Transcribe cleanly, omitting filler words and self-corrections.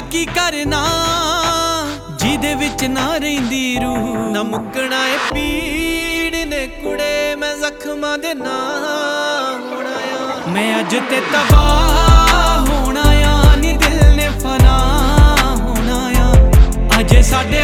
की करना जिदे विच ना रहिंदी रूह ना मुकना ए पीड़ ने कुड़े मैं जख्मां दे ना होना आ मैं अज ते तबाह होना आ नी दिल ने फना होना आ अजे साडे